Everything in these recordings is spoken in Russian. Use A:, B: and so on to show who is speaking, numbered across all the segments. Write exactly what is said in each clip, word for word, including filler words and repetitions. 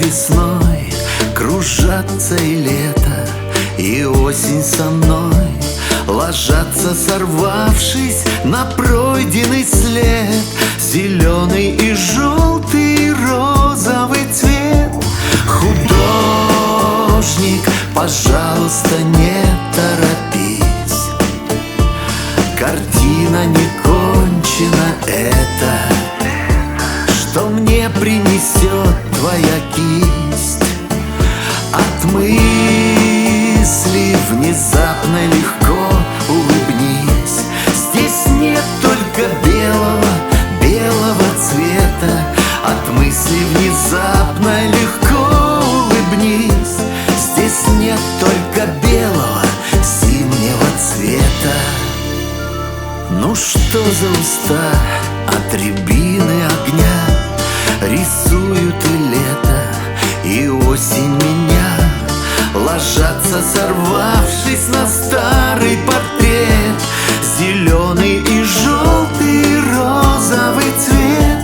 A: весной кружатся и лето, и осень со мной ложатся, сорвавшись на пройденный след. Зеленый и желтый, и розовый цвет. Художник, пожалуйста, не торопись, картина не кончена, это что мне принесет твоя кисть? От мысли внезапно легко улыбнись. Здесь нет только белого, белого цвета. От мысли внезапно легко улыбнись. Здесь нет только белого, зимнего цвета. Ну что за уста от рябины огня рисуют и лето, и осень меня, ложатся, сорвавшись на старый портрет. Зеленый и желтый, и розовый цвет.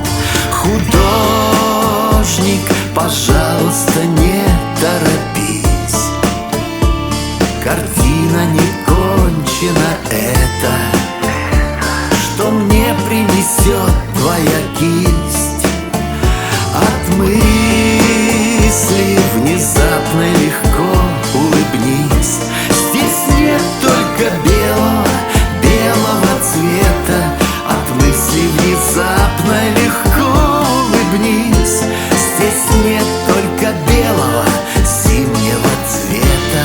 A: Художник, пожалуйста, не торопись, картина не кончена, это что мне принесет твоя кисть? От мысли внезапно легко улыбнись. Здесь нет только белого, белого цвета. От мысли внезапно легко улыбнись. Здесь нет только белого, зимнего цвета.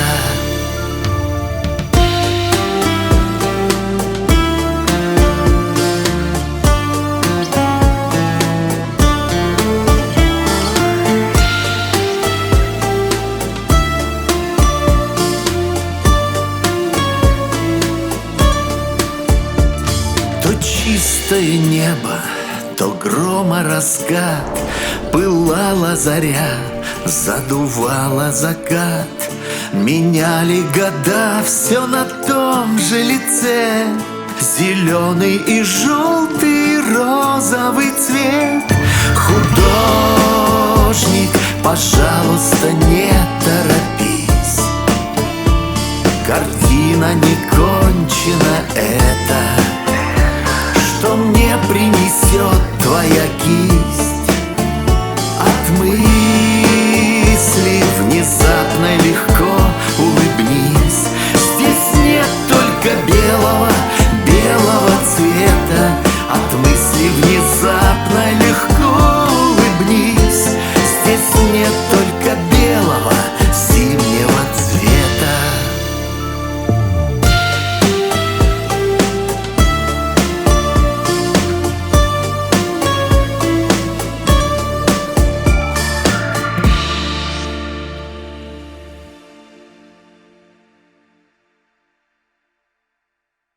A: То чистое небо, то грома раскат, пылала заря, задувала закат. Меняли года все на том же лице. Зеленый и желтый, и розовый цвет. Художник, пожалуйста, не торопись, картина не кончена, это что мне принесет твоя кисть?